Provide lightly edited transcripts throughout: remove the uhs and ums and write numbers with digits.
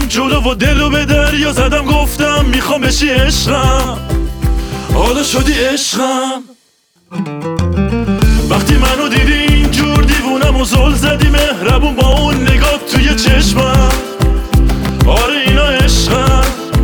جلو و دلو به دریا زدم، گفتم میخوام بشی عشقم، حالا شدی عشقم. وقتی منو دیدی اینجور دیوونم و زل زدی مهربون با اون نگاه توی چشمم، آره اینا عشقم.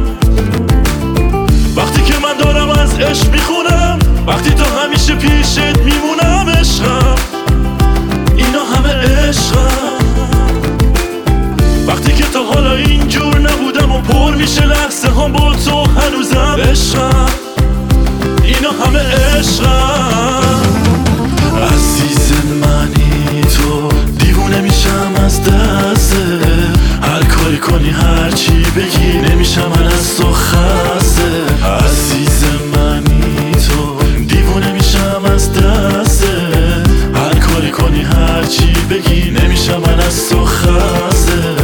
وقتی که من دارم از عشق میخونم، وقتی تا همیشه پیشت میمونم عشقم، اینا همه عشقم. وقتی که تا حالا اینجور نبودم و پر میشه لحظه هم با تو هنوزم عشقم، اینا همه عشقم. عزیز منی تو، دیوونه میشم از دسته، هر کاری کنی هر چی بگی نمیشم من از تو خسته. عزیز منی تو، دیوونه میشم از دسته، هر کاری کنی هر چی بگی نمیشم من از تو خسته.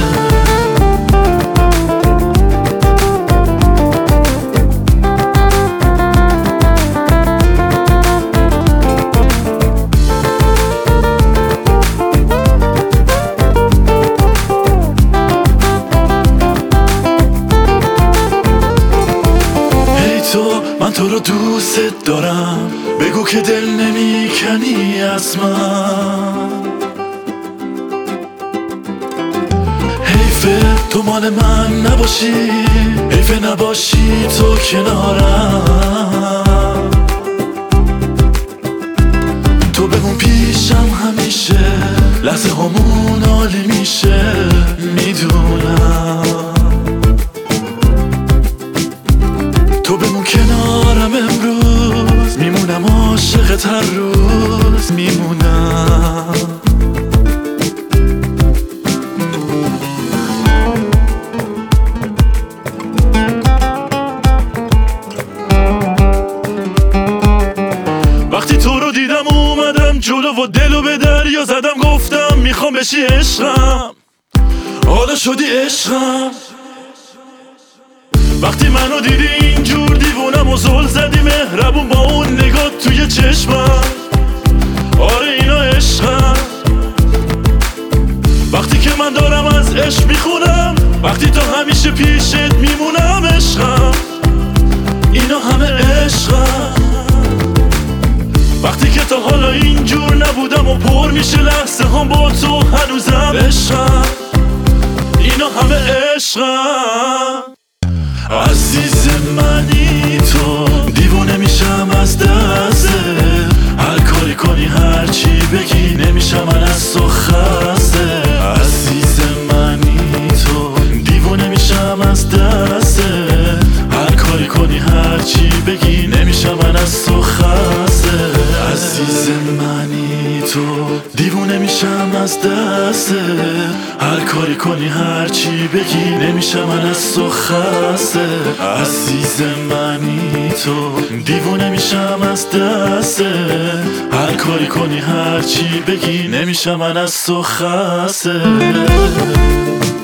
من تو رو دوست دارم، بگو که دل نمیکنی از من. حیفه تو مال من نباشی، حیفه نباشی تو کنارم. تو بمون پیشم همیشه، لحظه همون عالی میشه میدونم. تو بمون کنارم امروز، میمونم عاشقت هر روز میمونم. وقتی تو رو دیدم اومدم جلو و دلو به دریا زدم، گفتم میخوام بشی عشقم، حالا شدی عشقم. وقتی منو دیدی اینجور دیوونم و زل زدی مهربون با اون نگاه توی چشمم، آره اینا عشقم. وقتی که من دارم از عشق میخونم، وقتی تا همیشه پیشت میمونم عشقم، اینا همه عشقم. وقتی که تا حالا اینجور نبودم و پر میشه لحظه هم با تو هنوزم عشقم، اینا همه عشقم. عزیز منی تو، دیوونه میشم از دسته، هر کاری کنی هر چی بگی نمیشم من از تو خسته. عزیز منی تو، دیوونه میشم از دسته، هر کاری کنی هر چی بگی نمیشم من از تو خسته. عزیز منی تو، دیوونه میشم از دسته، هر کاری کنی هر چی بگی نمیشم من از تو خسته. عزیز منی تو، دیوونه میشم از دسته، هر کاری کنی هر چی بگی نمیشم من از تو خسته.